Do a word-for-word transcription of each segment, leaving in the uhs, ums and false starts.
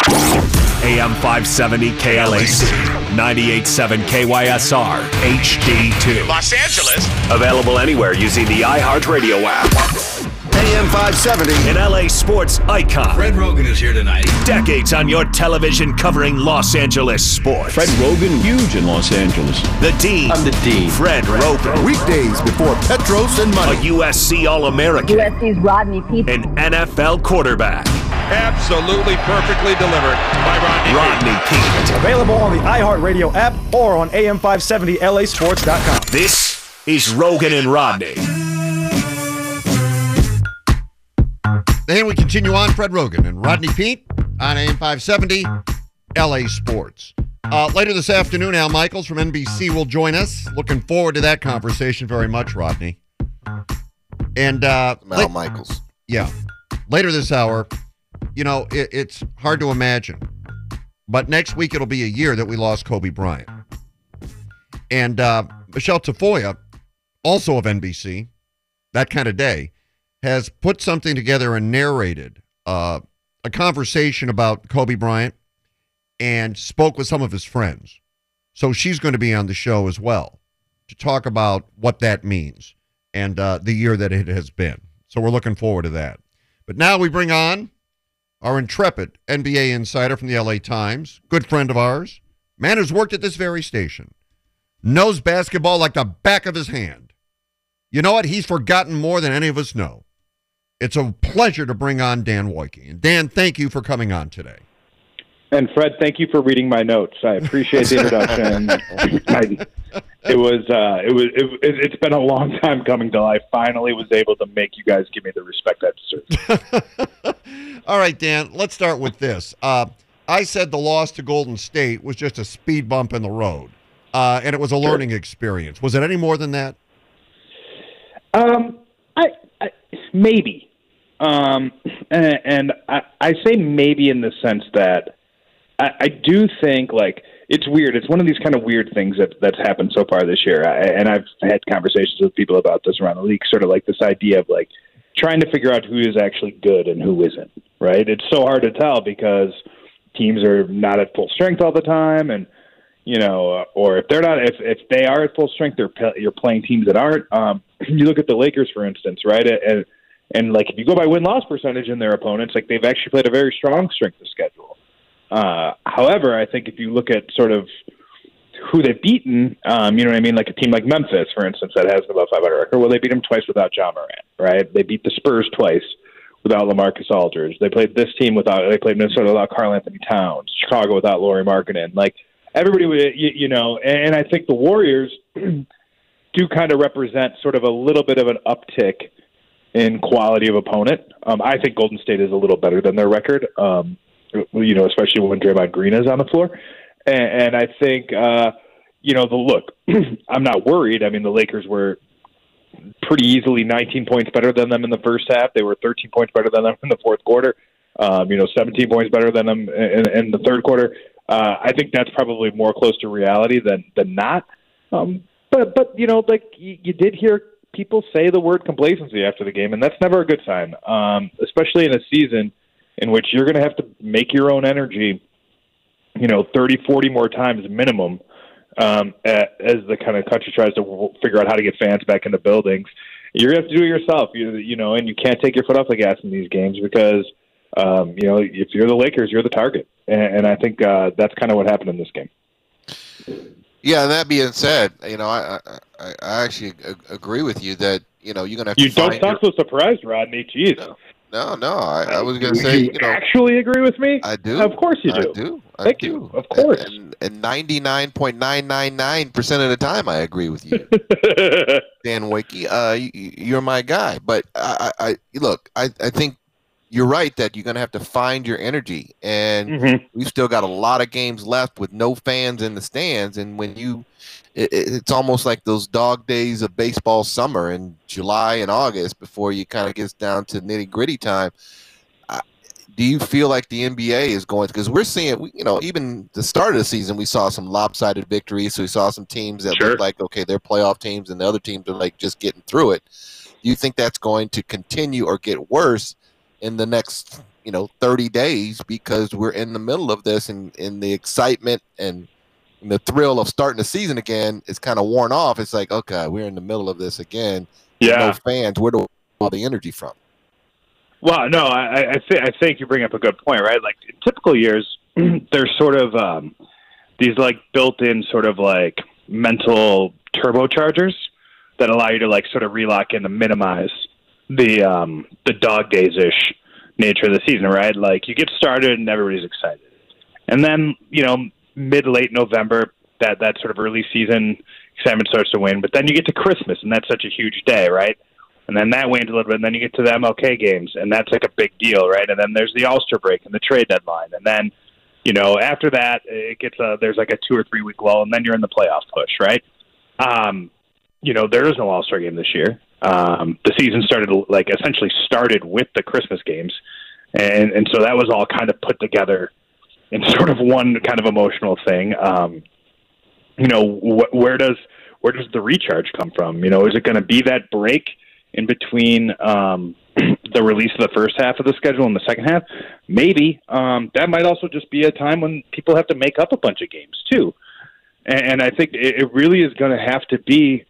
A M five seventy K L A C, ninety-eight point seven K Y S R, H D two. Los Angeles. Available anywhere using the iHeartRadio app. A M five seventy. An L A sports icon. Fred Rogan is here tonight. Decades on your television covering Los Angeles sports. Fred Rogan, huge in Los Angeles. The Dean. I'm the Dean. Fred Rogan. Weekdays before Petros and A Money. U S C All-American. U S C's Rodney Peete. An N F L quarterback. Absolutely perfectly delivered by Rodney. Rodney Peete. Available on the iHeartRadio app or on A M five seventy L A sports dot com. This is Rogan and Rodney. Then we continue on. Fred Rogan and Rodney Peete on A M five seventy L A Sports. Uh, later this afternoon, Al Michaels from N B C will join us. Looking forward to that conversation very much, Rodney. And uh, Al Michaels. Yeah. Later this hour, you know, it, it's hard to imagine, but next week it'll be a year that we lost Kobe Bryant. And uh, Michelle Tafoya, also of N B C, That Kind of Day, has put something together and narrated uh, a conversation about Kobe Bryant and spoke with some of his friends. So she's going to be on the show as well to talk about what that means and uh, the year that it has been. So we're looking forward to that. But now we bring on our intrepid N B A insider from the L A Times, good friend of ours, man who's worked at this very station, knows basketball like the back of his hand. You know what? He's forgotten more than any of us know. It's a pleasure to bring on Dan Woike. And Dan, thank you for coming on today. And Fred, thank you for reading my notes. I appreciate the introduction. I, it was, uh, it was, it, it's been a long time coming till I finally was able to make you guys give me the respect I deserve. All right, Dan, let's start with this. Uh, I said the loss to Golden State was just a speed bump in the road, uh, and it was a learning experience. Was it any more than that? Um, I, I maybe. Um, and, and I, I say maybe in the sense that I, I do think, like, it's weird. It's one of these kind of weird things that that's happened so far this year. I, and I've had conversations with people about this around the league, sort of like this idea of, like, trying to figure out who is actually good and who isn't, right? It's so hard to tell because teams are not at full strength all the time, and, you know, or if they're not, if, if they are at full strength, they're you're playing teams that aren't. Um, you look at the Lakers, for instance, right? And, and like, if you go by win-loss percentage in their opponents, like, they've actually played a very strong strength of schedule. Uh, however, I think if you look at sort of who they've beaten, um, you know what I mean? Like a team like Memphis, for instance, that has an above five hundred record. Well, they beat them twice without John Morant, right? They beat the Spurs twice without LaMarcus Aldridge. They played this team without, they played Minnesota without Karl Anthony Towns, Chicago without Lauri Markkanen. Like, everybody, you, you know, and I think the Warriors do kind of represent sort of a little bit of an uptick in quality of opponent. Um, I think Golden State is a little better than their record, um, you know, especially when Draymond Green is on the floor. And, and I think, uh, you know, the look, I'm not worried. I mean, the Lakers were pretty easily nineteen points better than them in the first half. They were thirteen points better than them in the fourth quarter. Um, you know, seventeen points better than them in, in the third quarter. Uh, I think that's probably more close to reality than, than not. Um, but, but, you know, like you, you did hear people say the word complacency after the game, and that's never a good sign, um, especially in a season in which you're going to have to make your own energy, you know, thirty, forty more times minimum um, at, as the kind of country tries to w- figure out how to get fans back into buildings. You're going to have to do it yourself, you, you know, and you can't take your foot off the gas in these games because, um, you know, if you're the Lakers, you're the target. And, and I think uh, that's kind of what happened in this game. Yeah, and that being said, you know, I I, I actually a- agree with you that, you know, you're going to have to You don't find sound your... so surprised, Rodney. Jeez. No, no, no I, I was going to You- say, you, you know, actually agree with me? I do. Of course you do. I do. I Thank do. you. Of course. And, and ninety-nine point nine nine nine percent of the time, I agree with you, Dan Woike. Uh, you, you're my guy. But I, I, I look, I, I think you're right that you're going to have to find your energy. And Mhm. we've still got a lot of games left with no fans in the stands. And when you, it, it's almost like those dog days of baseball summer in July and August before you kind of gets down to nitty gritty time. Do you feel like the N B A is going to, because we're seeing, you know, even the start of the season, we saw some lopsided victories. So we saw some teams that Sure. look like, okay, they're playoff teams and the other teams are like just getting through it. Do you think that's going to continue or get worse in the next, you know, thirty days because we're in the middle of this, and, and the excitement and the thrill of starting the season again is kind of worn off. It's like, okay, we're in the middle of this again. Yeah. No fans. Where do we get all the energy from? Well, no, I I, th- I think you bring up a good point, right? Like in typical years, there's sort of um, these like built-in sort of like mental turbochargers that allow you to like sort of relock in to minimize the um, the dog days-ish nature of the season, right? Like you get started and everybody's excited, and then you know mid late November, that that sort of early season excitement starts to wane. But then you get to Christmas, and that's such a huge day, right? And then that wanes a little bit, and then you get to the M L K games, and that's like a big deal, right? And then there's the All-Star break and the trade deadline, and then you know after that it gets a, there's like a two or three week lull, and then you're in the playoff push, right? Um, you know there is no All-Star game this year. Um, the season started like essentially started with the Christmas games, and and so that was all kind of put together in sort of one kind of emotional thing. Um, you know wh- where does where does the recharge come from? You know, is it going to be that break in between um, the release of the first half of the schedule and the second half? Maybe. Um, that might also just be a time when people have to make up a bunch of games too. And, and I think it, it really is going to have to be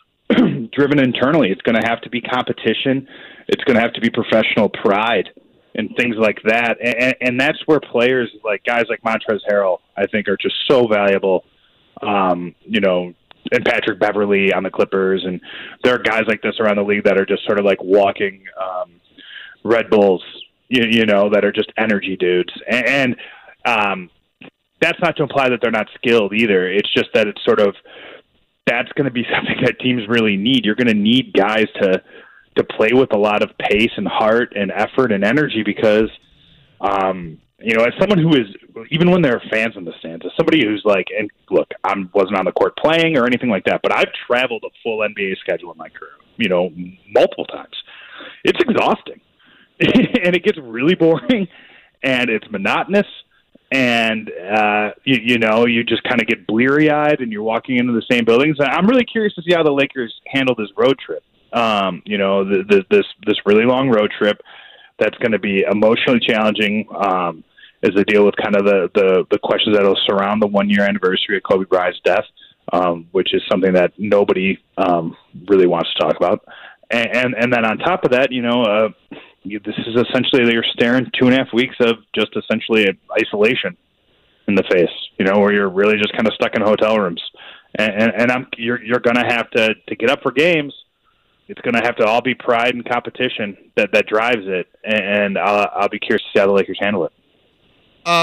driven internally. It's going to have to be competition. It's going to have to be professional pride and things like that. And, and that's where players like guys like Montrezl Harrell, I think, are just so valuable. Um, you know, and Patrick Beverley on the Clippers, and there are guys like this around the league that are just sort of like walking um, Red Bulls, you, you know, that are just energy dudes. And, and um, that's not to imply that they're not skilled either. It's just that it's sort of that's going to be something that teams really need. You're going to need guys to to play with a lot of pace and heart and effort and energy because, um, you know, as someone who is, even when there are fans in the stands, as somebody who's like, and look, I wasn't on the court playing or anything like that, but I've traveled a full N B A schedule in my career, you know, multiple times. It's exhausting. And it gets really boring, and it's monotonous, and, uh, you, you know, you just kind of get bleary-eyed, and you're walking into the same buildings. I'm really curious to see how the Lakers handle this road trip. Um, you know, the, the, this this really long road trip that's going to be emotionally challenging um, as they deal with kind of the, the, the questions that will surround the one-year anniversary of Kobe Bryant's death, um, which is something that nobody um, really wants to talk about. And, and, and then on top of that, you know, uh, you, this is essentially you're staring two and a half weeks of just essentially isolation in the face, you know, where you're really just kind of stuck in hotel rooms. And, and, and I'm, you're, you're going to have to, to get up for games. It's going to have to all be pride and competition that, that drives it, and I'll, I'll be curious to see how the Lakers handle it. Uh,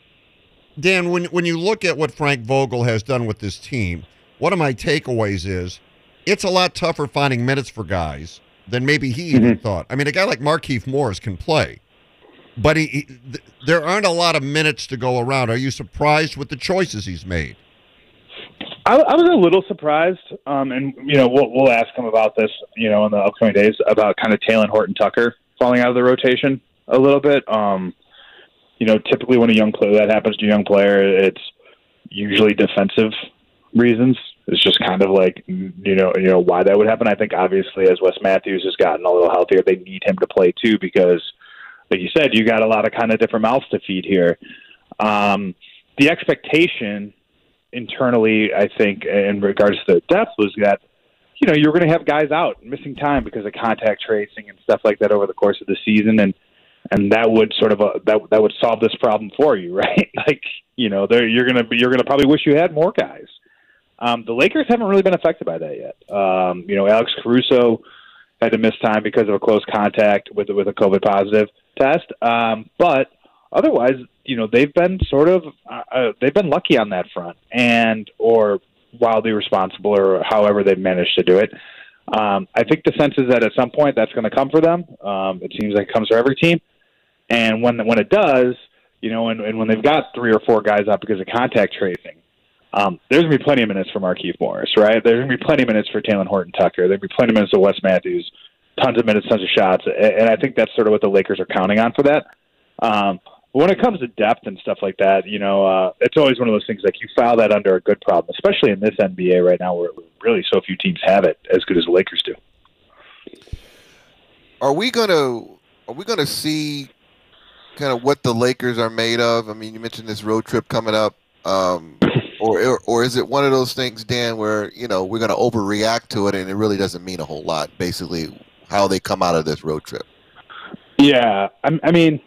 Dan, when when you look at what Frank Vogel has done with this team, one of my takeaways is it's a lot tougher finding minutes for guys than maybe he even Mm-hmm. thought. I mean, a guy like Markieff Morris can play, but he, he th- there aren't a lot of minutes to go around. Are you surprised with the choices he's made? I, I was a little surprised, um, and you know we'll we'll ask him about this, you know, in the upcoming days about kind of Talen Horton-Tucker falling out of the rotation a little bit. Um, you know, typically when a young player that happens to a young player, it's usually defensive reasons. It's just kind of like you know you know why that would happen. I think obviously as Wes Matthews has gotten a little healthier, they need him to play too because, like you said, you got a lot of kind of different mouths to feed here. Um, the expectation internally, I think, in regards to depth, was that you know you're going to have guys out missing time because of contact tracing and stuff like that over the course of the season, and and that would sort of uh, that that would solve this problem for you, right? Like you know, there you're gonna you're gonna probably wish you had more guys. Um, the Lakers haven't really been affected by that yet. Um, you know, Alex Caruso had to miss time because of a close contact with with a COVID positive test, um, but otherwise, you know, they've been sort of uh, they've been lucky on that front, and or wildly responsible, or however they've managed to do it. Um, I think the sense is that at some point that's going to come for them. Um, it seems like it comes for every team, and when when it does, you know, and, and when they've got three or four guys out because of contact tracing, um, there's going to be plenty of minutes for Markieff Morris, right? There's going to be plenty of minutes for Talen Horton-Tucker. There'll be plenty of minutes of Wes Matthews, tons of minutes, tons of shots, and I think that's sort of what the Lakers are counting on for that. Um, When it comes to depth and stuff like that, you know, uh, it's always one of those things like you file that under a good problem, especially in this N B A right now where really so few teams have it as good as the Lakers do. Are we going to are we going to see kind of what the Lakers are made of? I mean, you mentioned this road trip coming up. Um, or, or or is it one of those things, Dan, where, you know, we're going to overreact to it and it really doesn't mean a whole lot, basically, how they come out of this road trip? Yeah, I, I mean,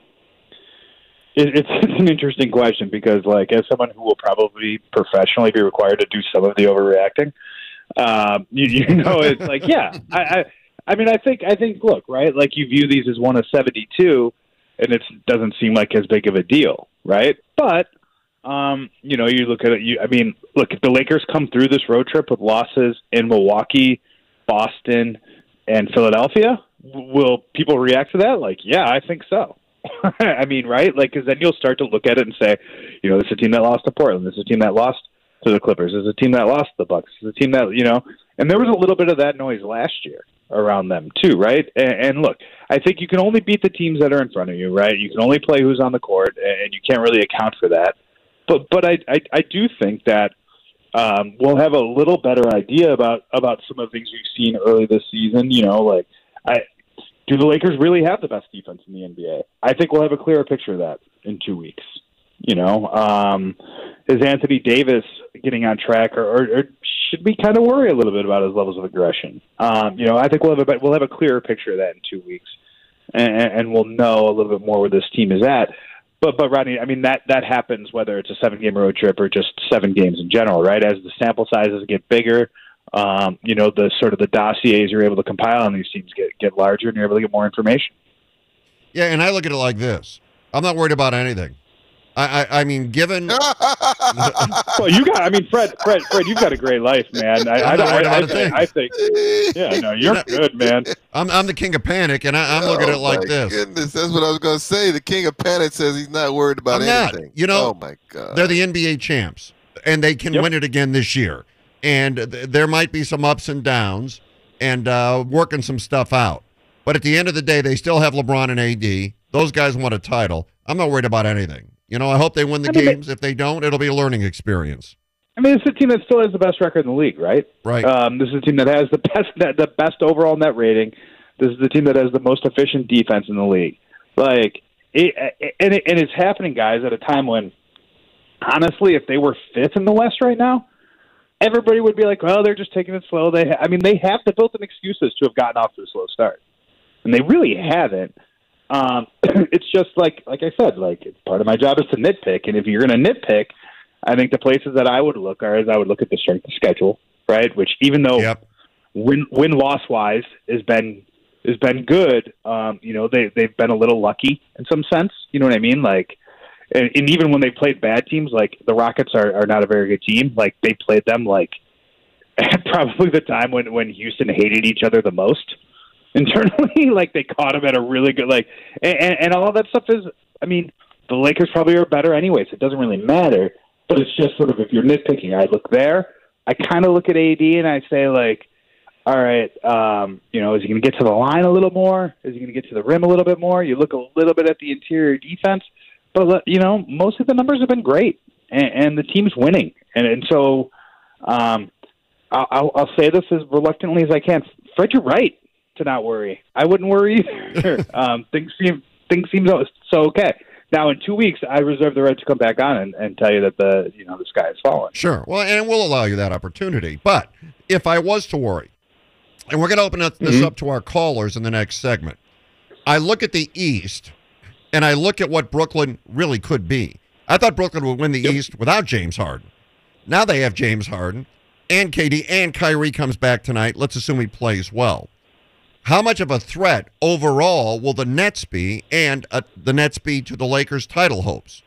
it, it's, it's an interesting question because, like, as someone who will probably professionally be required to do some of the overreacting, um, you, you know, it's like, yeah, I, I, I mean, I think, I think, look, right, like you view these as one of seventy-two, and it doesn't seem like as big of a deal, right? But Um, you know, you look at it, you, I mean, look, if the Lakers come through this road trip with losses in Milwaukee, Boston, and Philadelphia, will people react to that? Like, yeah, I think so. I mean, right? Like, because then you'll start to look at it and say, you know, this is a team that lost to Portland. This is a team that lost to the Clippers. This is a team that lost to the Bucks. This is a team that, you know, and there was a little bit of that noise last year around them too, right? And, and look, I think you can only beat the teams that are in front of you, right? You can only play who's on the court, and you can't really account for that. But but I, I I do think that um, we'll have a little better idea about, about some of the things we've seen early this season. You know, like I do the Lakers really have the best defense in the N B A? I think we'll have a clearer picture of that in two weeks. You know, um, is Anthony Davis getting on track, or, or, or should we kind of worry a little bit about his levels of aggression? Um, you know, I think we'll have a we'll have a clearer picture of that in two weeks, and, and we'll know a little bit more where this team is at. But, but Rodney, I mean, that, that happens whether it's a seven-game road trip or just seven games in general, right? As the sample sizes get bigger, um, you know, the sort of the dossiers you're able to compile on these teams get, get larger, and you're able to get more information. Yeah, and I look at it like this. I'm not worried about anything. I, I, I mean, given... well, you got, I mean, Fred, Fred, Fred, you've got a great life, man. I, I, I, I, I, think, I think, yeah, no, you're good, man. I'm, I'm the king of panic, and I, I'm looking oh at it like my this. Goodness, that's what I was going to say. The king of panic says he's not worried about I'm anything. Not. You know, oh my God. They're the N B A champs, and they can yep. win it again this year. And th- there might be some ups and downs, and uh, working some stuff out. But at the end of the day, they still have LeBron and A D. Those guys want a title. I'm not worried about anything. You know, I hope they win the I mean, games. If they don't, it'll be a learning experience. I mean, it's a team that still has the best record in the league, right? Right. Um, this is a team that has the best the best overall net rating. This is the team that has the most efficient defense in the league. Like, it, and, it, and it's happening, guys, at a time when, honestly, if they were fifth in the West right now, everybody would be like, well, they're just taking it slow. They, ha- I mean, they have the built-in excuses to have gotten off to a slow start, and they really haven't. Um, it's just like, like I said, like it's part of my job is to nitpick. And if you're going to nitpick, I think the places that I would look are, is I would look at the strength of schedule, right? Which even though yep. win, win loss wise has been, has been good. Um, you know, they, they've been a little lucky in some sense, you know what I mean? Like, and, and even when they played bad teams, like the Rockets are, are not a very good team. Like they played them like at probably the time when, when Houston hated each other the most. Internally, like they caught him at a really good, like, and, and all of that stuff is, I mean, the Lakers probably are better anyways. It doesn't really matter, but it's just sort of, if you're nitpicking, I look there, I kind of look at A D and I say, like, all right, um, you know, is he going to get to the line a little more? Is he going to get to the rim a little bit more? You look a little bit at the interior defense, but, you know, most of the numbers have been great, and, and the team's winning. And, and so um, I'll, I'll say this as reluctantly as I can. Fred, you're right to not worry. I wouldn't worry either. um, things seem things seem so, so okay. Now in two weeks, I reserve the right to come back on and, and tell you that the you know the sky is falling. Sure. Well, and we'll allow you that opportunity. But if I was to worry, and we're going to open up this mm-hmm. up to our callers in the next segment, I look at the East, and I look at what Brooklyn really could be. I thought Brooklyn would win the yep. East without James Harden. Now they have James Harden, and K D, and Kyrie comes back tonight. Let's assume he plays well. How much of a threat overall will the Nets be, and uh, the Nets be to the Lakers' title hopes?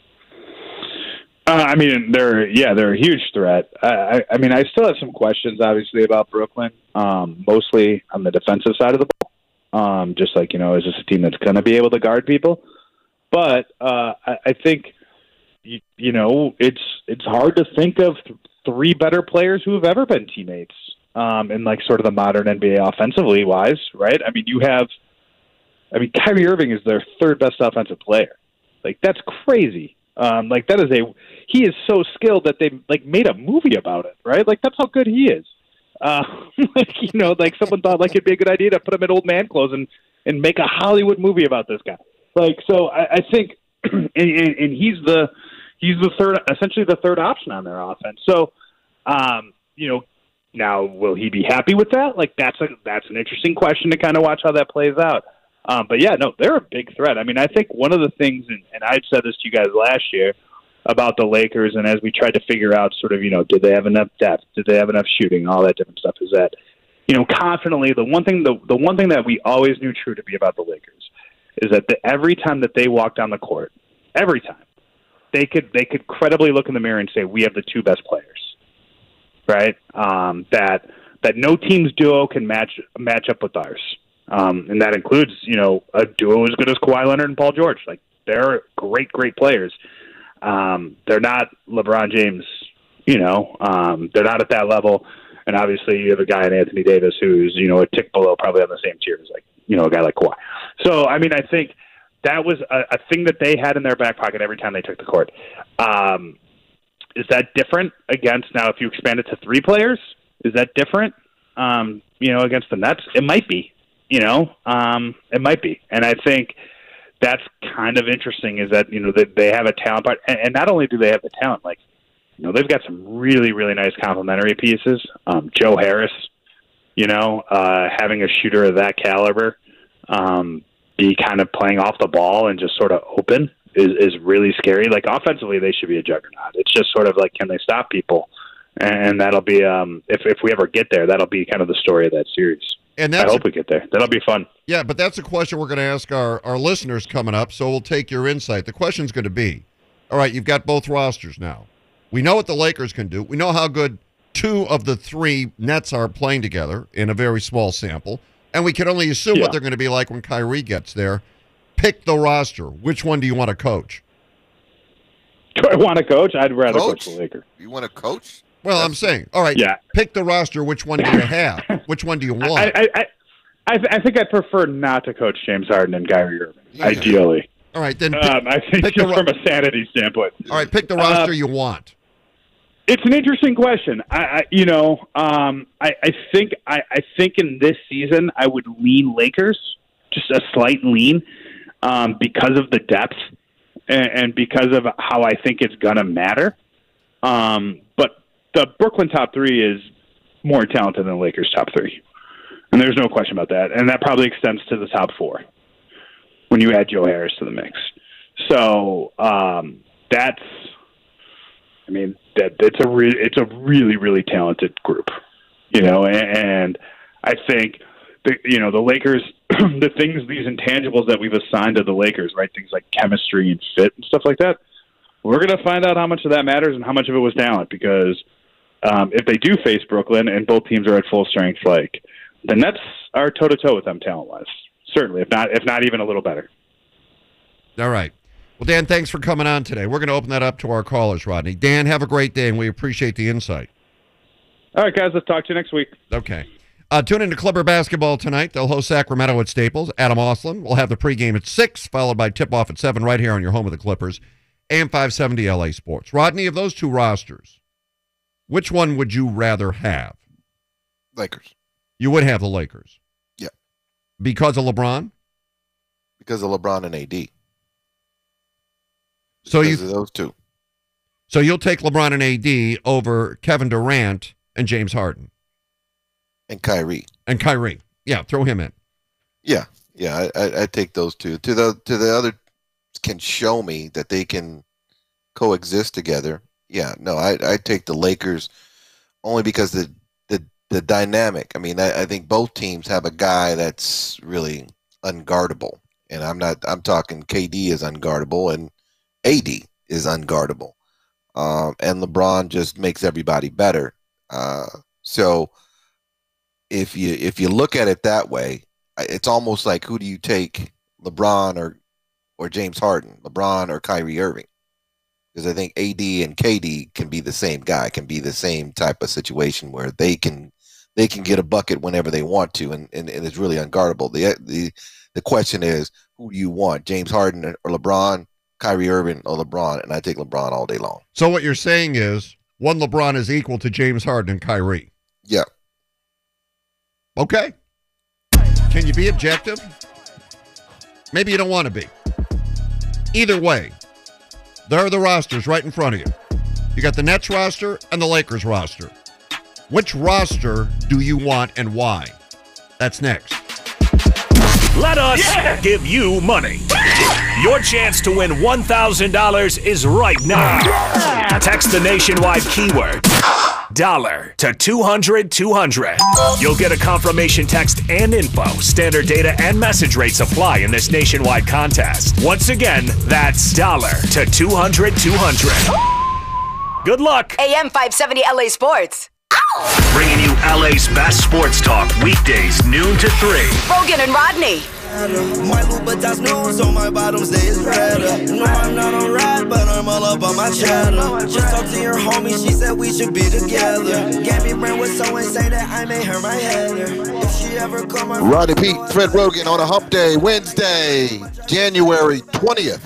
Uh, I mean, they're yeah, they're a huge threat. I, I mean, I still have some questions, obviously, about Brooklyn, um, mostly on the defensive side of the ball. Um, just like, you know, is this a team that's going to be able to guard people? But uh, I, I think, you, you know, it's it's hard to think of th- three better players who have ever been teammates. Um, in like sort of the modern N B A offensively wise, right? I mean, you have, I mean, Kyrie Irving is their third best offensive player. Like that's crazy. Um, like that is a, he is so skilled that they like made a movie about it, right? Like that's how good he is. Uh, like, you know, like someone thought like it'd be a good idea to put him in old man clothes and, and make a Hollywood movie about this guy. Like, so I, I think, and, and, and he's the he's the third, essentially the third option on their offense. So, um, you know, now will he be happy with that? Like, that's a that's an interesting question to kind of watch how that plays out. Um, but yeah, no, they're a big threat. I mean, I think one of the things, and, and I said this to you guys last year about the Lakers, and as we tried to figure out sort of, you know, did they have enough depth? Did they have enough shooting? All that different stuff is that, you know, confidently, the one thing, the, the one thing that we always knew true to be about the Lakers is that the, every time that they walked down the court, every time, they could, they could credibly look in the mirror and say, we have the two best players, right? Um, that, that no team's duo can match, match up with ours. Um, and that includes, you know, a duo as good as Kawhi Leonard and Paul George. Like, they're great, great players. Um, they're not LeBron James, you know, um, they're not at that level. And obviously you have a guy in Anthony Davis who's, you know, a tick below, probably on the same tier as, like, you know, a guy like Kawhi. So, I mean, I think that was a, a thing that they had in their back pocket every time they took the court. Um, is that different against, now if you expand it to three players, is that different, um, you know, against the Nets? It might be. You know, um, it might be. And I think that's kind of interesting is that, you know, that they have a talent part. And, and not only do they have the talent, like, you know, they've got some really, really nice complementary pieces. Um, Joe Harris, you know, uh, having a shooter of that caliber um, be kind of playing off the ball and just sort of open is, is really scary. Like, offensively, they should be a juggernaut. It's just sort of like, can they stop people? And that'll be, um, if, if we ever get there, that'll be kind of the story of that series. And that's I hope we get there. That'll be fun. Yeah, but that's a question we're going to ask our, our listeners coming up, so we'll take your insight. The question's going to be, all right, you've got both rosters now. We know what the Lakers can do. We know how good two of the three Nets are playing together in a very small sample, and we can only assume yeah. what they're going to be like when Kyrie gets there. Pick the roster. Which one do you want to coach? Do I want to coach? I'd rather Coach? coach the Lakers. You want to coach? Well, I'm saying, all right, Yeah. pick the roster. Which one do you have? Which one do you want? I, I, I, I, th- I think I'd prefer not to coach James Harden and Kyrie Irving, Yeah. ideally. All right, then pick, Um, I think pick just the ro- from a sanity standpoint. all right, pick the roster Uh, you want. It's an interesting question. I, I you know, um, I, I think I, I think in this season I would lean Lakers, just a slight lean, um, because of the depth and, and because of how I think it's gonna matter. Um, but the Brooklyn top three is more talented than the Lakers top three, and there's no question about that. And that probably extends to the top four when you add Joe Harris to the mix. So um, that's. I mean, that it's a re- it's a really, really talented group, you know, and, and I think, the, you know, the Lakers, the things, these intangibles that we've assigned to the Lakers, right, things like chemistry and fit and stuff like that, we're going to find out how much of that matters and how much of it was talent, because um, if they do face Brooklyn and both teams are at full strength, like, the Nets are toe-to-toe with them talent-wise, certainly, if not, if not even a little better. All right. Well, Dan, thanks for coming on today. We're going to open that up to our callers, Rodney. Dan, have a great day, and we appreciate the insight. All right, guys, let's talk to you next week. Okay. Uh, tune in to Clipper basketball tonight. They'll host Sacramento at Staples. Adam Oslin will have the pregame at six, followed by tip-off at seven right here on your home of the Clippers, A M five seventy L A Sports. Rodney, of those two rosters, which one would you rather have? Lakers. You would have the Lakers? Yeah. Because of LeBron? Because of LeBron and A D. So because you, of those two. So you'll take LeBron and A D over Kevin Durant and James Harden? And Kyrie. And Kyrie. Yeah, throw him in. Yeah, yeah, I, I, I take those two. To the to the other can show me that they can coexist together. Yeah, no, I I take the Lakers only because the the the dynamic. I mean, I, I think both teams have a guy that's really unguardable, and I'm not. I'm talking K D is unguardable and A D is unguardable, um, and LeBron just makes everybody better. Uh, so if you if you look at it that way, it's almost like, who do you take, LeBron or or James Harden, LeBron or Kyrie Irving? Because I think A D and K D can be the same guy, can be the same type of situation where they can they can get a bucket whenever they want to, and, and, and it's really unguardable. The the the question is, who do you want, James Harden or LeBron? Kyrie Irving or LeBron? And I take LeBron all day long. So what you're saying is one LeBron is equal to James Harden and Kyrie? Yeah. Okay. Can you be objective? Maybe you don't want to be. Either way, there are the rosters right in front of you. You got the Nets roster and the Lakers roster. Which roster do you want and why? That's next. Let us yeah. give you money. Your chance to win one thousand dollars is right now. Yeah. Text the nationwide keyword dollar to two hundred two hundred. You'll get a confirmation text and info. Standard data and message rates apply in this nationwide contest. Once again, that's dollar to two hundred two hundred. Good luck. A M five seventy L A Sports. Bringing you L A's best sports talk weekdays noon to three. Rogan and Rodney. My Louboutin's news on my bottom stays redder. No, I'm not on ride, but I'm all up on my cheddar. Just talked to your homie, she said we should be together. Gabby Brand was so insane that I made her my header. If she ever come around. Rodney Pete, Fred Rogan on a hump day, Wednesday, January twentieth.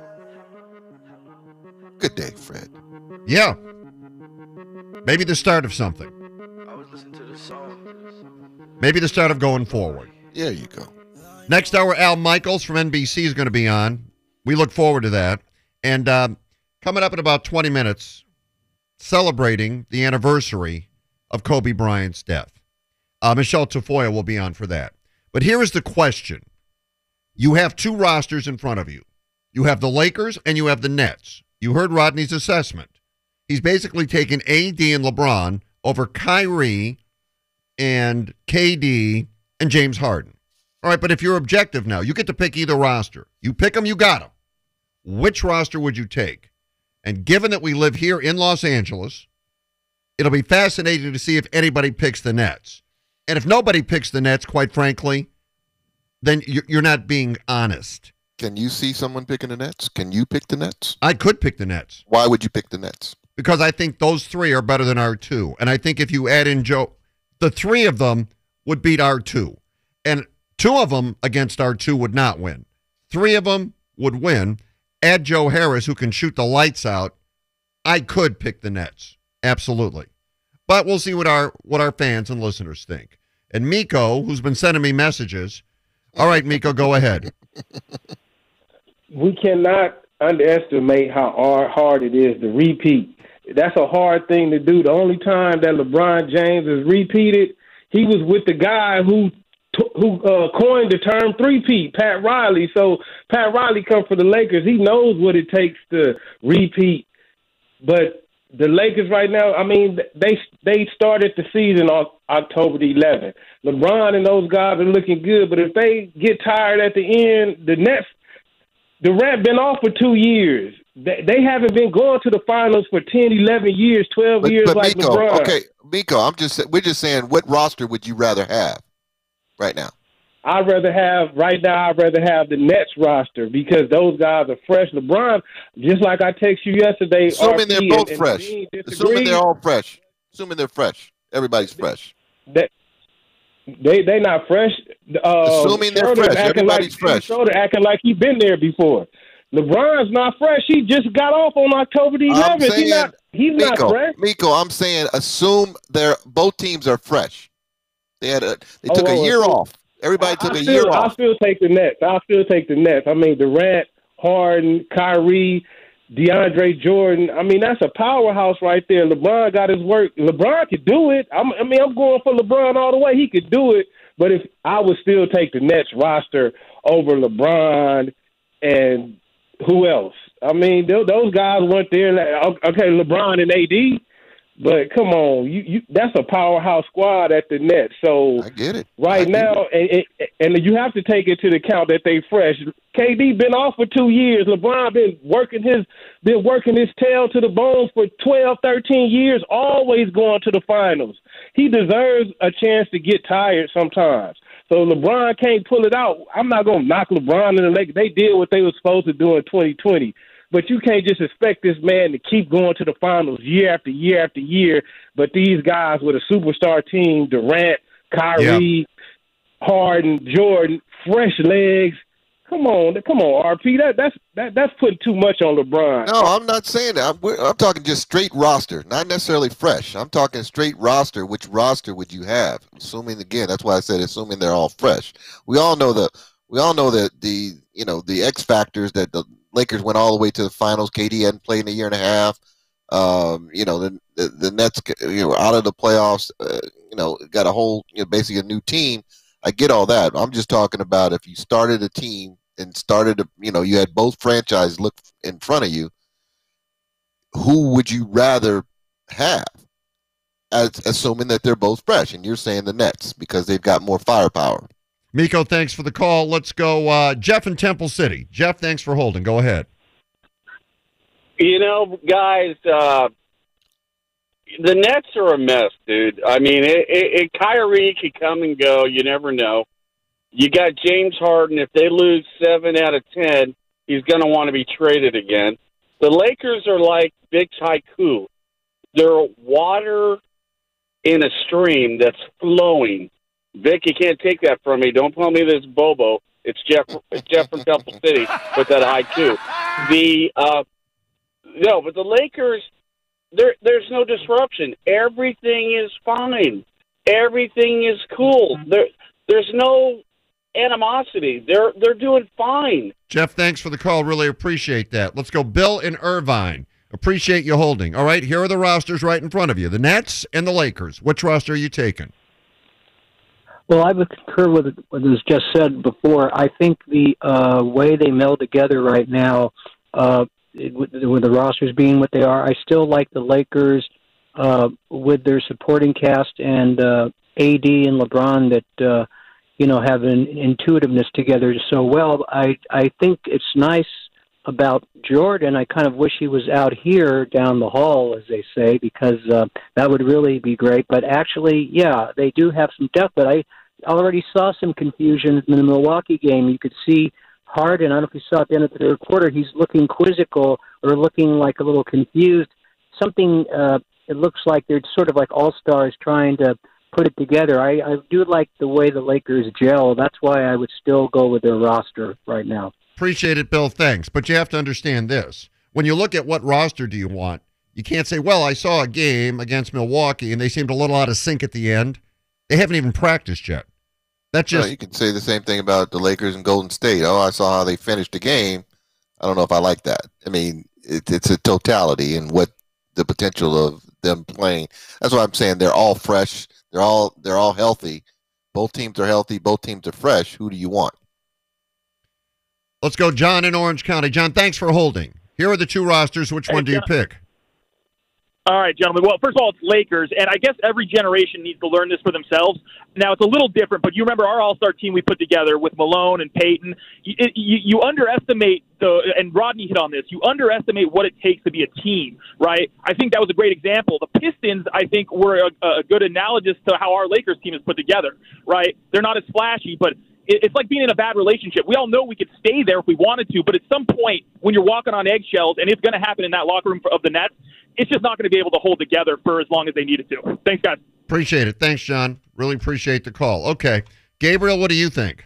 Good day, Fred. Yeah. Maybe the start of something. I was listening to the song. Maybe the start of going forward. There you go. Next hour, Al Michaels from N B C is going to be on. We look forward to that. And um, coming up in about twenty minutes, celebrating the anniversary of Kobe Bryant's death. Uh, Michelle Tafoya will be on for that. But here is the question. You have two rosters in front of you. You have the Lakers and you have the Nets. You heard Rodney's assessment. He's basically taken A D and LeBron over Kyrie and K D and James Harden. All right, but if you're objective now, you get to pick either roster. You pick them, you got them. Which roster would you take? And given that we live here in Los Angeles, it'll be fascinating to see if anybody picks the Nets. And if nobody picks the Nets, quite frankly, then you're not being honest. Can you see someone picking the Nets? Can you pick the Nets? I could pick the Nets. Why would you pick the Nets? Because I think those three are better than our two. And I think if you add in Joe, the three of them would beat our two. And two of them against our two would not win. Three of them would win. Add Joe Harris, who can shoot the lights out. I could pick the Nets. Absolutely. But we'll see what our what our fans and listeners think. And Miko, who's been sending me messages. All right, Miko, go ahead. We cannot underestimate how hard it is to repeat. That's a hard thing to do. The only time that LeBron James has repeated, he was with the guy who who uh, coined the term three-peat, Pat Riley. So Pat Riley comes from the Lakers. He knows what it takes to repeat. But the Lakers right now, I mean, they they started the season on October the eleventh. LeBron and those guys are looking good. But if they get tired at the end, the Nets, Durant been off for two years. They, they haven't been going to the finals for ten, eleven years, twelve but, years but like Miko, LeBron. Okay, Miko, I'm just we're just saying, what roster would you rather have right now? I'd rather have right now. I'd rather have the Nets roster because those guys are fresh. LeBron, just like I texted you yesterday. Assuming R P they're both and, fresh. And Assuming they're all fresh. Assuming they're fresh. Everybody's fresh. That, they they not fresh. Uh, Assuming they're fresh. Everybody's like, fresh. Schroeder acting like he been there before. LeBron's not fresh. He just got off on October the eleventh. He's not. He's Miko, not fresh. Miko, I'm saying assume they're both teams are fresh. They had a they took oh, a year oh, off. Everybody I, took I a still, year I'll off. still take the Nets. I'll still take the Nets. I mean, Durant, Harden, Kyrie, DeAndre Jordan. I mean, that's a powerhouse right there. LeBron got his work. LeBron could do it. I'm, I mean, I'm going for LeBron all the way. He could do it. But if I would still take the Nets roster over LeBron and who else? I mean, those guys weren't there. Okay, LeBron and A D. But come on, you, you that's a powerhouse squad at the Nets. So I get it right I now, it. and, and you have to take into account that they fresh. K D been off for two years. LeBron been working his been working his tail to the bones for twelve, thirteen years. Always going to the finals. He deserves a chance to get tired sometimes. So LeBron can't pull it out. I'm not gonna knock LeBron and the Lakers. They did what they were supposed to do in twenty twenty. But you can't just expect this man to keep going to the finals year after year after year. But these guys with a superstar team, Durant, Kyrie, yeah. Harden, Jordan, fresh legs. Come on, come on, R P. That that's that that's putting too much on LeBron. No, I'm not saying that. I'm, I'm talking just straight roster, not necessarily fresh. I'm talking straight roster. Which roster would you have? Assuming again, that's why I said assuming they're all fresh. We all know the we all know that the you know the X factors that the Lakers went all the way to the finals. K D hadn't played in a year and a half. Um, you know the, the the Nets you know out of the playoffs. Uh, you know got a whole you know basically a new team. I get all that. I'm just talking about if you started a team and started a, you know you had both franchises look in front of you. Who would you rather have? As, assuming that they're both fresh, and you're saying the Nets because they've got more firepower. Miko, thanks for the call. Let's go uh, Jeff in Temple City. Jeff, thanks for holding. Go ahead. You know, guys, uh, the Nets are a mess, dude. I mean, it, it, it, Kyrie could come and go. You never know. You got James Harden. If they lose seven out of ten, he's going to want to be traded again. The Lakers are like Vic's haiku. They're water in a stream that's flowing. Vic, you can't take that from me. Don't call me this Bobo. It's Jeff. It's Jeff from Temple City with that haiku. The uh, no, but the Lakers, there, there's no disruption. Everything is fine. Everything is cool. There, there's no animosity. They're they're doing fine. Jeff, thanks for the call. Really appreciate that. Let's go, Bill in Irvine. Appreciate you holding. All right, here are the rosters right in front of you. The Nets and the Lakers. Which roster are you taking? Well, I would concur with what was just said before. I think the uh, way they meld together right now, uh, it, with, with the rosters being what they are, I still like the Lakers uh, with their supporting cast and uh, A D and LeBron that, uh, you know, have an intuitiveness together so well. I, I think it's nice about Jordan. I kind of wish he was out here down the hall, as they say, because uh, that would really be great. But actually, yeah, they do have some depth. But I already saw some confusion in the Milwaukee game. You could see Harden, I don't know if you saw at the end of the third quarter, he's looking quizzical or looking like a little confused. Something, uh, it looks like they're sort of like all-stars trying to put it together. I, I do like the way the Lakers gel. That's why I would still go with their roster right now. Appreciate it, Bill. Thanks. But you have to understand this. When you look at what roster do you want, you can't say, well, I saw a game against Milwaukee and they seemed a little out of sync at the end. They haven't even practiced yet. That's just. Well, you can say the same thing about the Lakers and Golden State. Oh, I saw how they finished the game. I don't know if I like that. I mean, it, it's a totality and what the potential of them playing. That's why I'm saying they're all fresh. They're all they're all healthy. Both teams are healthy. Both teams are fresh. Who do you want? Let's go, John in Orange County. John, thanks for holding. Here are the two rosters. Which hey, one do John. you pick? All right, gentlemen. Well, first of all, it's Lakers, and I guess every generation needs to learn this for themselves. Now, it's a little different, but you remember our all-star team we put together with Malone and Peyton. You, it, you, you underestimate the, and Rodney hit on this, you underestimate what it takes to be a team, right? I think that was a great example. The Pistons, I think, were a, a good analogous to how our Lakers team is put together, right? They're not as flashy, but it's like being in a bad relationship. We all know we could stay there if we wanted to, but at some point when you're walking on eggshells, and it's going to happen in that locker room of the Nets, it's just not going to be able to hold together for as long as they needed to. Thanks, guys. Appreciate it. Thanks, John. Really appreciate the call. Okay. Gabriel, what do you think?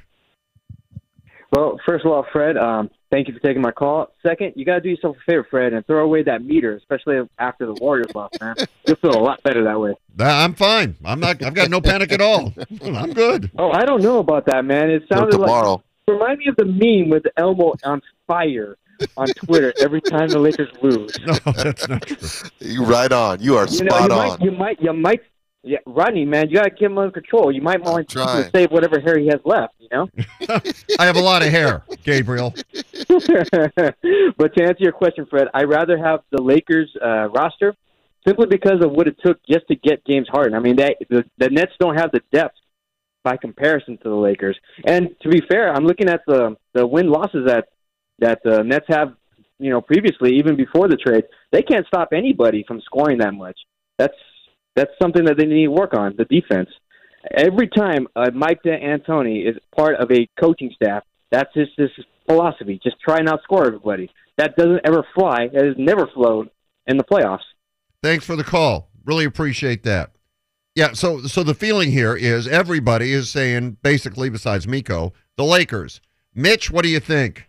Well, first of all, Fred, um, thank you for taking my call. Second, you got to do yourself a favor, Fred, and throw away that meter, especially after the Warriors lost, man. You'll feel a lot better that way. I'm fine. I'm not. I've got no panic at all. I'm good. Oh, I don't know about that, man. It sounded like remind me of the meme with Elmo on fire on Twitter every time the Lakers lose. No, that's not true. You right on. You are you know, spot you on. Might, you might. You might. Yeah, Rodney, man, you got to keep him under control. You might want to save whatever hair he has left, you know? I have a lot of hair, Gabriel. But to answer your question, Fred, I'd rather have the Lakers uh, roster simply because of what it took just to get James Harden. I mean, they, the, the Nets don't have the depth by comparison to the Lakers. And to be fair, I'm looking at the, the win-losses that, that the Nets have, you know, previously, even before the trade. They can't stop anybody from scoring that much. That's That's something that they need to work on, the defense. Every time uh, Mike D'Antoni is part of a coaching staff, that's his, his philosophy. Just try and outscore everybody. That doesn't ever fly. That has never flowed in the playoffs. Thanks for the call. Really appreciate that. Yeah, so so the feeling here is everybody is saying, basically, besides Miko, the Lakers. Mitch, what do you think?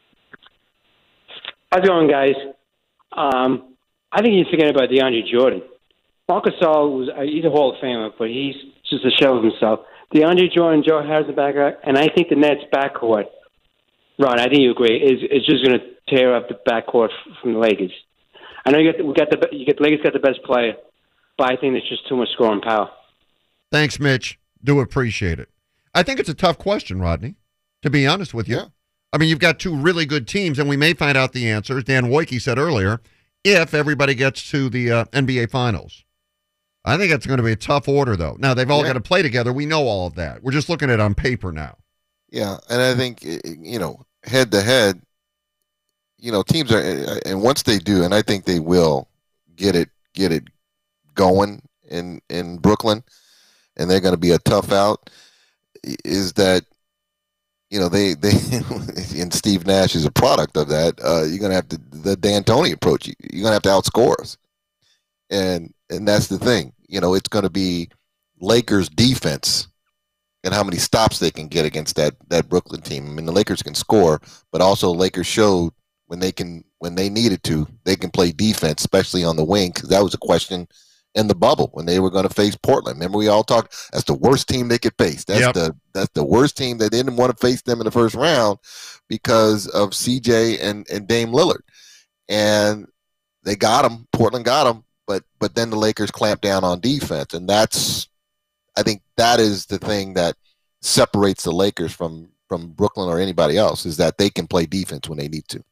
How's it going, guys? Um, I think you forget about DeAndre Jordan. Marc Gasol was uh, he's a Hall of Famer, but he's just a shell of himself. DeAndre Jordan, Joe Harris back, and I think the Nets backcourt. Ron, I think you agree. Is is just going to tear up the backcourt from the Lakers. I know you got the, we got the you get the Lakers got the best player, but I think there's just too much scoring power. Thanks, Mitch. Do appreciate it. I think it's a tough question, Rodney, to be honest with you. Yeah. I mean, you've got two really good teams, and we may find out the answers, Dan Wojcicki said earlier, if everybody gets to the uh, N B A Finals. I think it's going to be a tough order, though. Now, they've all Yeah. got to play together. We know all of that. We're just looking at it on paper now. Yeah, and I think, you know, head to head, you know, teams are, and once they do, and I think they will get it get it going in in Brooklyn, and they're going to be a tough out, is that, you know, they, they and Steve Nash is a product of that. Uh, you're going to have to, the D'Antoni approach, you're going to have to outscore us. And and that's the thing. You know, it's going to be Lakers defense and how many stops they can get against that that Brooklyn team. I mean, the Lakers can score, but also Lakers showed when they can when they needed to, they can play defense, especially on the wing, because that was a question in the bubble when they were going to face Portland. Remember, we all talked that's the worst team they could face. That's Yep. the that's the worst team. They didn't want to face them in the first round because of C J and and Dame Lillard, and they got them. Portland got them. But but then the Lakers clamped down on defense, and that's I think that is the thing that separates the Lakers from from Brooklyn or anybody else, is that they can play defense when they need to.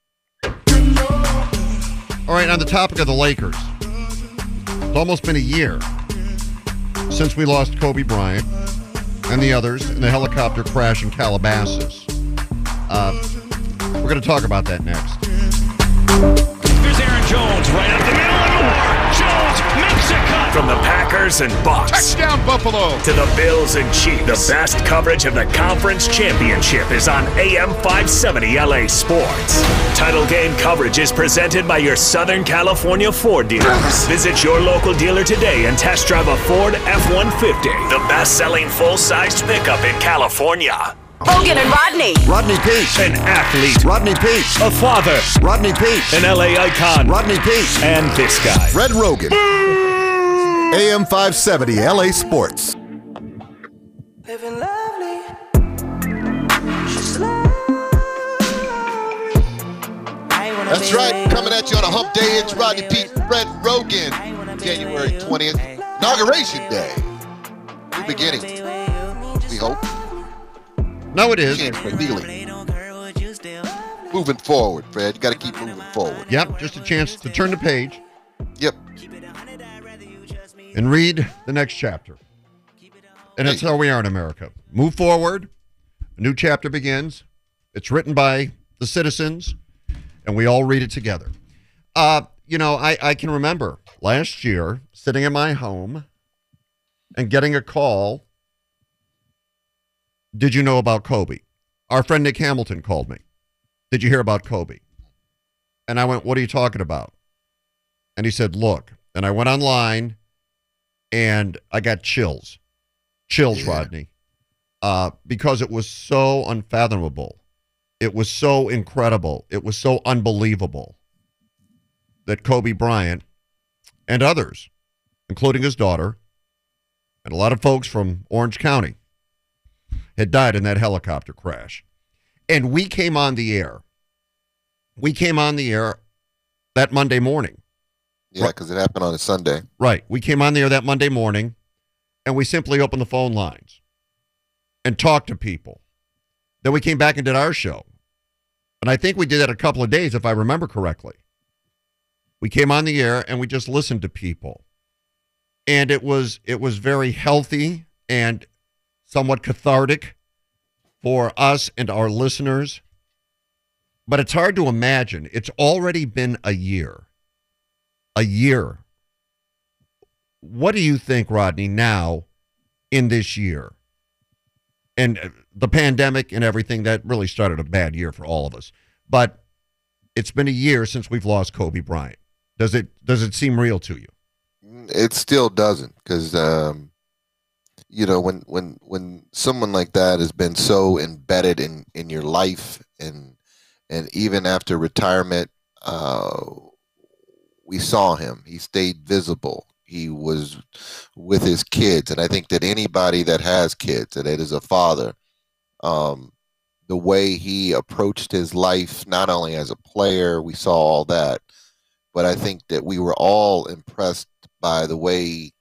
All right, on the topic of the Lakers, it's almost been a year since we lost Kobe Bryant and the others in the helicopter crash in Calabasas. Uh, we're going to talk about that next. Here's Aaron Jones right up the middle of the war. Jones makes a cut. From the Packers and Bucks. Touchdown, Buffalo. To the Bills and Chiefs. The best coverage of the conference championship is on A M five seventy L A Sports. Title game coverage is presented by your Southern California Ford dealers. Visit your local dealer today and test drive a Ford F one fifty, the best-selling full-sized pickup in California. Bogan and Rodney. Rodney Peete. An athlete. Rodney Peete. A father. Rodney Peete. An L A icon. Rodney Peete. And this guy. Fred Rogan. A M five seventy L A Sports. Living lovely. That's right. Coming at you on a hump day. It's Rodney Peete, Fred Rogan. January twentieth, Inauguration Day. New beginning. We hope. No, it is. Chance for healing. Moving forward, Fred. You got to keep moving forward. Yep, just a chance to turn the page. Yep. And read the next chapter. And that's how we are in America. Move forward. A new chapter begins. It's written by the citizens, and we all read it together. Uh, you know, I, I can remember last year sitting in my home and getting a call. Did you know about Kobe? Our friend Nick Hamilton called me. Did you hear about Kobe? And I went, what are you talking about? And he said, look. And I went online, and I got chills. Chills, Yeah. Rodney. Uh, because it was so unfathomable. It was so incredible. It was so unbelievable that Kobe Bryant and others, including his daughter, and a lot of folks from Orange County, had died in that helicopter crash. And we came on the air. We came on the air that Monday morning. Yeah, because it happened on a Sunday. Right. We came on the air that Monday morning, and we simply opened the phone lines and talked to people. Then we came back and did our show. And I think we did that a couple of days, if I remember correctly. We came on the air, and we just listened to people. And it was it was very healthy and somewhat cathartic for us and our listeners. But it's hard to imagine. It's already been a year. A year. What do you think, Rodney, now in this year? And the pandemic and everything, that really started a bad year for all of us. But it's been a year since we've lost Kobe Bryant. Does it does it seem real to you? It still doesn't, because um, you know, when when when someone like that has been so embedded in in your life, and and even after retirement, uh, we saw him. He stayed visible. he was with his kids. And I think that anybody that has kids, and that is a father, um, the way he approached his life, not only as a player, we saw all that, but I think that we were all impressed by the way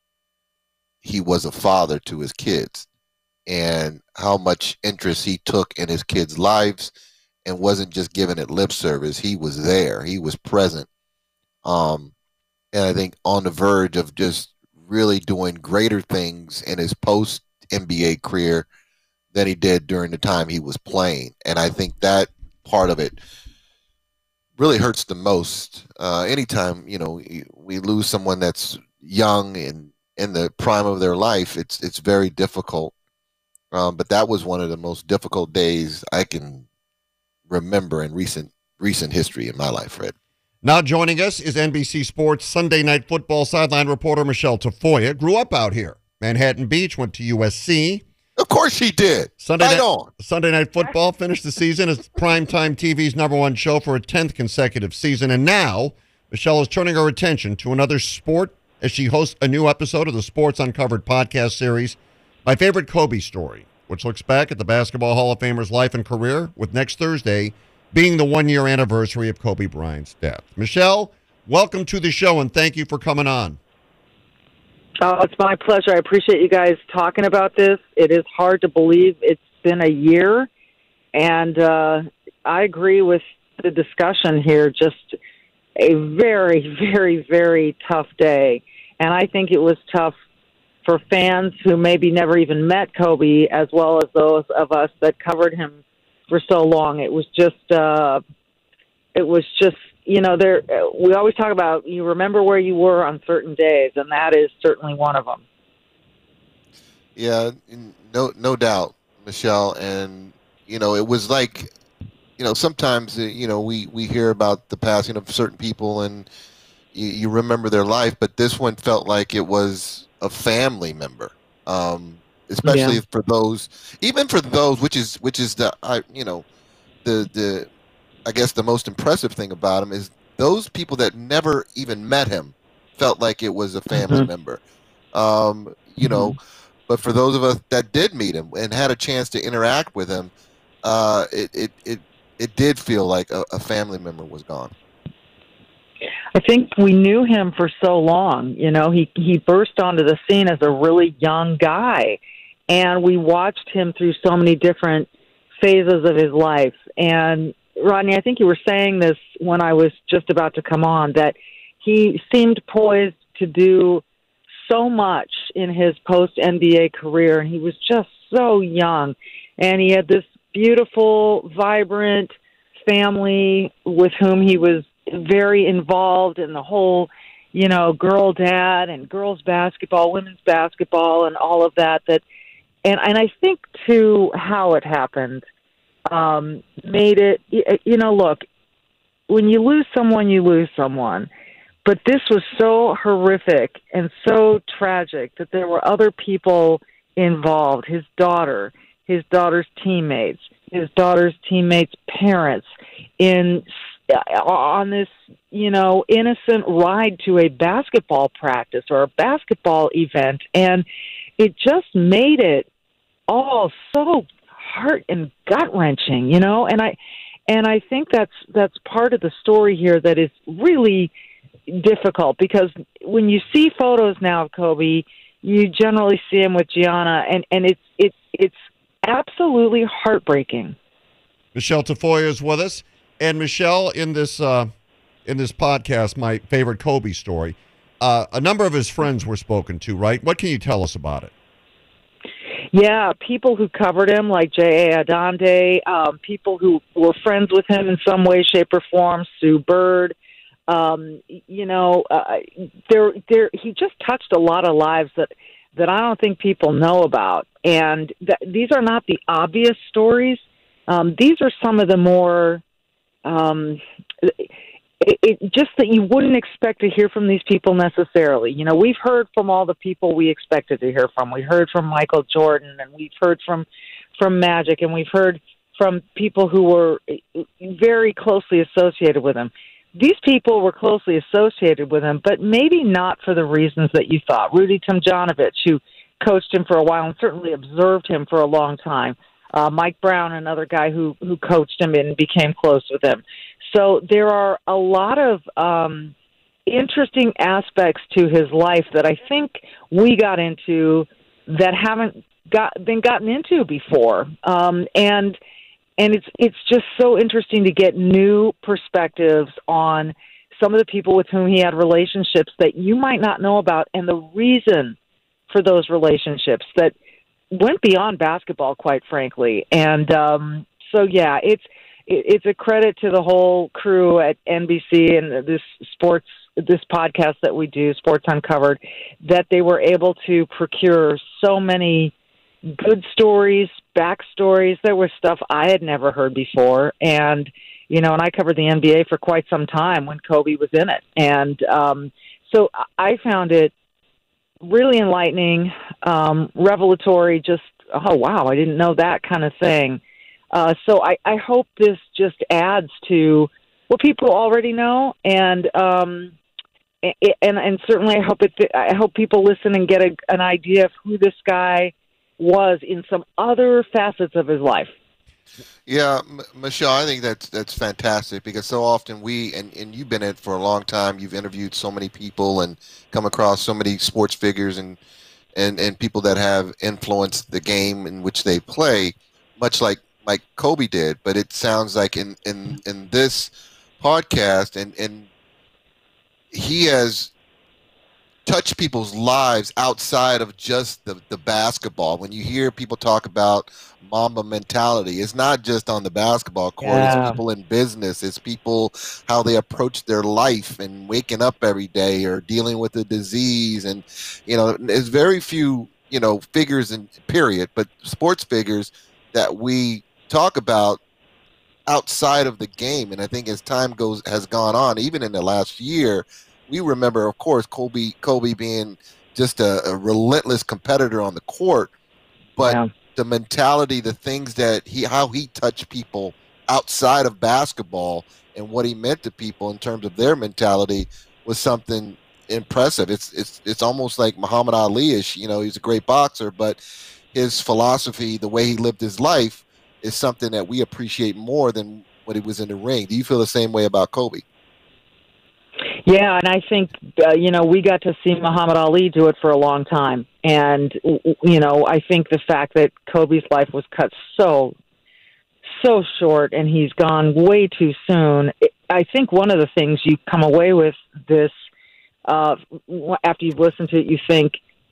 he was a father to his kids and how much interest he took in his kids' lives and wasn't just giving it lip service. He was there. He was present. Um, and I think on the verge of just really doing greater things in his post-N B A career than he did during the time he was playing. And I think that part of it really hurts the most. Uh, anytime, you know, we lose someone that's young and in the prime of their life, it's it's very difficult. Um, but that was one of the most difficult days I can remember in recent recent history in my life, Fred. Now joining us is N B C Sports Sunday Night Football sideline reporter Michelle Tafoya. Grew up out here, Manhattan Beach, went to U S C. Of course she did. Sunday right night, on. Sunday Night Football finished the season as primetime T V's number one show for a tenth consecutive season. And now Michelle is turning her attention to another sport as she hosts a new episode of the Sports Uncovered podcast series, My Favorite Kobe Story, which looks back at the Basketball Hall of Famer's life and career, with next Thursday being the one-year anniversary of Kobe Bryant's death. Michelle, welcome to the show, and thank you for coming on. Oh, it's my pleasure. I appreciate you guys talking about this. It is hard to believe it's been a year, and uh, I agree with the discussion here. Just a very, very, very tough day, and I think it was tough for fans who maybe never even met Kobe, as well as those of us that covered him for so long. It was just, uh, it was just, you know, there. We always talk about you remember where you were on certain days, and that is certainly one of them. Yeah, no, no doubt, Michelle. And you know, it was like, you know, sometimes you know we we hear about the passing of certain people, and you, you remember their life, but this one felt like it was a family member. Um, especially Yeah. for those, even for those, which is which is the I you know, the the I guess the most impressive thing about him is those people that never even met him felt like it was a family Mhm. member. Um, you know, but for those of us that did meet him and had a chance to interact with him, uh, it, it it it did feel like a, a family member was gone. I think we knew him for so long. You know, he he burst onto the scene as a really young guy, and we watched him through so many different phases of his life. And Rodney, I think you were saying this when I was just about to come on, that he seemed poised to do so much in his post-N B A career, and he was just so young. And he had this beautiful, vibrant family with whom he was very involved in the whole, you know, girl dad and girls basketball, women's basketball, and all of that. That, and and I think too how it happened um, made it. You know, look, when you lose someone, you lose someone. But this was so horrific and so tragic that there were other people involved. His daughter, his daughter's teammates, his daughter's teammates' parents, in on this, you know, innocent ride to a basketball practice or a basketball event, and it just made it all so heart and gut wrenching, you know. And I, and I think that's that's part of the story here that is really difficult, because when you see photos now of Kobe, you generally see him with Gianna, and and it's it's it's absolutely heartbreaking. Michelle Tafoya is with us. And Michelle, in this uh, in this podcast, My Favorite Kobe Story, uh, a number of his friends were spoken to, right? What can you tell us about it? Yeah, people who covered him, like J A. Adande, um, people who were friends with him in some way, shape, or form, Sue Bird. Um, you know, uh, there, there. He just touched a lot of lives that, that I don't think people know about. And th- these are not the obvious stories. Um, these are some of the more... Um, it, it, just that you wouldn't expect to hear from these people necessarily. You know, we've heard from all the people we expected to hear from. We heard from Michael Jordan, and we've heard from, from Magic, and we've heard from people who were very closely associated with him. these people were closely associated with him, but maybe not for the reasons that you thought. Rudy Tomjanovich, who coached him for a while and certainly observed him for a long time. Uh, Mike Brown, another guy who, who coached him and became close with him. So there are a lot of um, interesting aspects to his life that I think we got into that haven't got been gotten into before. Um, and and it's it's just so interesting to get new perspectives on some of the people with whom he had relationships that you might not know about, and the reason for those relationships that went beyond basketball, quite frankly. And um, so, yeah, it's it, it's a credit to the whole crew at N B C and this sports this podcast that we do, Sports Uncovered, that they were able to procure so many good stories, backstories. There was stuff I had never heard before, and you know, and I covered the N B A for quite some time when Kobe was in it, and um, so I found it really enlightening, um, revelatory, just, oh, wow, I didn't know that kind of thing. Uh, so I, I hope this just adds to what people already know, and um, and, and certainly I hope it, I hope people listen and get a, an idea of who this guy was in some other facets of his life. Yeah, M- Michelle, I think that's that's fantastic because so often we, and, and you've been in it for a long time, you've interviewed so many people and come across so many sports figures and, and, and people that have influenced the game in which they play, much like, like Kobe did. But it sounds like in, in, in this podcast, and, and he has touched people's lives outside of just the, the basketball. When you hear people talk about Mamba mentality, it's not just on the basketball court. Yeah. It's people in business. It's people, how they approach their life and waking up every day or dealing with a disease. And, you know, there's very few, you know, figures in period, but sports figures that we talk about outside of the game. And I think as time goes, has gone on, even in the last year, we remember, of course, Kobe, Kobe being just a, a relentless competitor on the court, but yeah. the mentality, the things that he, how he touched people outside of basketball and what he meant to people in terms of their mentality was something impressive. It's, it's, it's almost like Muhammad Ali-ish, you know, he's a great boxer, but his philosophy, the way he lived his life is something that we appreciate more than when he was in the ring. Do you feel the same way about Kobe? Yeah, and I think, uh, you know, we got to see Muhammad Ali do it for a long time. And, you know, I think the fact that Kobe's life was cut so, so short and he's gone way too soon, I think one of the things you come away with this, uh, after you've listened to it, you think,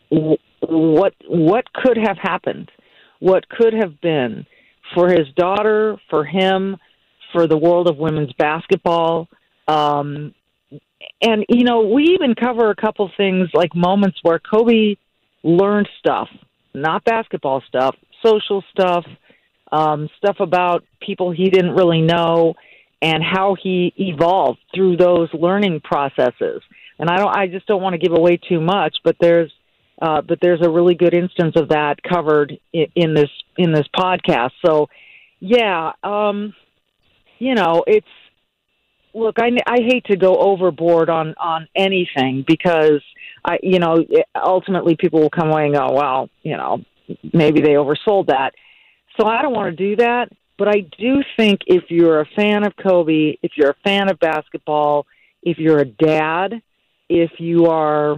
what what could have happened? What could have been for his daughter, for him, for the world of women's basketball? Um And, you know, we even cover a couple things like moments where Kobe learned stuff, not basketball stuff, social stuff, um, stuff about people he didn't really know and how he evolved through those learning processes. And I don't, I just don't want to give away too much, but there's, uh, but there's a really good instance of that covered in, in this, in this podcast. So, yeah, um, you know, it's, Look, I, I hate to go overboard on, on anything because, I you know, ultimately people will come away and go, well, you know, maybe they oversold that. So I don't want to do that. But I do think if you're a fan of Kobe, if you're a fan of basketball, if you're a dad, if you are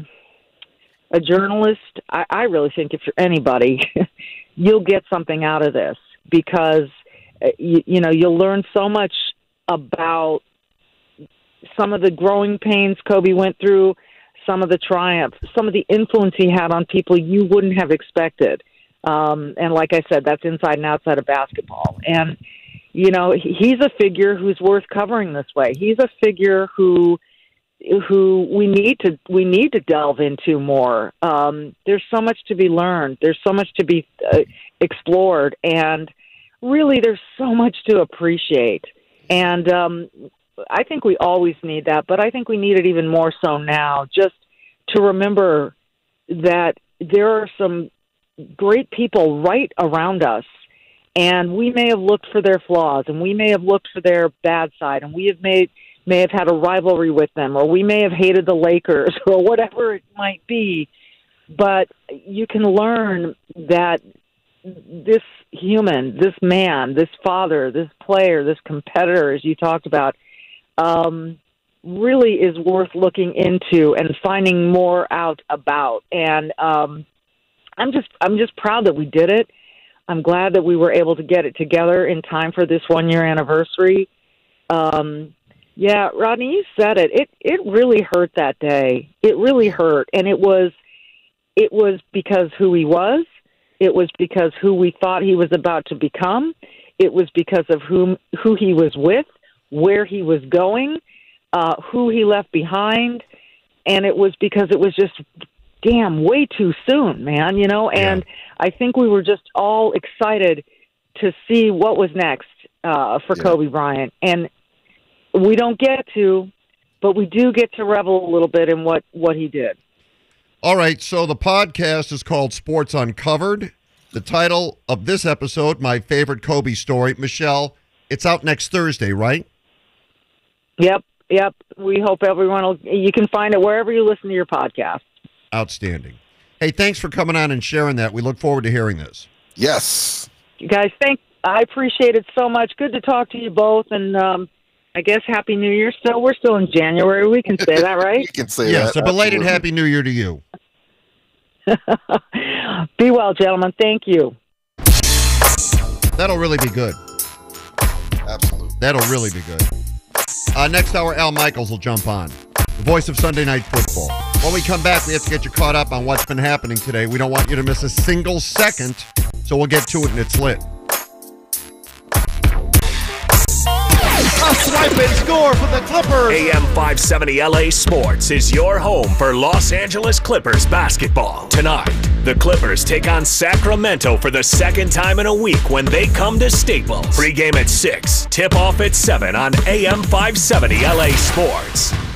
a journalist, I, I really think if you're anybody, you'll get something out of this because, you, you know, you'll learn so much about some of the growing pains Kobe went through, some of the triumphs, some of the influence he had on people you wouldn't have expected. Um, and like I said, that's inside and outside of basketball. And, you know, he's a figure who's worth covering this way. He's a figure who who we need to we need to delve into more. Um, there's so much to be learned. There's so much to be uh, explored. And really, there's so much to appreciate. And um I think we always need that, but I think we need it even more so now, just to remember that there are some great people right around us, and we may have looked for their flaws, and we may have looked for their bad side, and we have made may have had a rivalry with them, or we may have hated the Lakers, or whatever it might be. But you can learn that this human, this man, this father, this player, this competitor, as you talked about, um, really is worth looking into and finding more out about. And um, I'm just, I'm just proud that we did it. I'm glad that we were able to get it together in time for this one year anniversary. Um, yeah, Rodney, you said it. It it really hurt that day. It really hurt, and it was it was because who he was. It was because who we thought he was about to become. It was because of whom who he was with, where he was going, uh, who he left behind, and it was because it was just damn way too soon, man. You know, and yeah. I think we were just all excited to see what was next uh, for yeah. Kobe Bryant, and we don't get to, but we do get to revel a little bit in what, what he did. All right, so the podcast is called Sports Uncovered. The title of this episode, My Favorite Kobe Story. Michelle, it's out next Thursday, right? Yep, yep. We hope everyone will, you can find it wherever you listen to your podcast. Outstanding. Hey, thanks for coming on and sharing that. We look forward to hearing this. Yes. You guys, thank, I appreciate it so much. Good to talk to you both, and um, I guess Happy New Year. Still, we're still in January. We can say that, right? You can say yes, that. Yes, a belated Absolutely. Happy New Year to you. Be well, gentlemen. Thank you. That'll really be good. Absolutely. That'll really be good. Uh, next hour, Al Michaels will jump on, the voice of Sunday Night Football. When we come back, we have to get you caught up on what's been happening today. We don't want you to miss a single second, so we'll get to it and it's lit. A swipe and score for the Clippers. A M five seventy L A Sports is your home for Los Angeles Clippers basketball. Tonight, the Clippers take on Sacramento for the second time in a week when they come to Staples. Pre-game at six, tip-off at seven on A M five seventy L A Sports.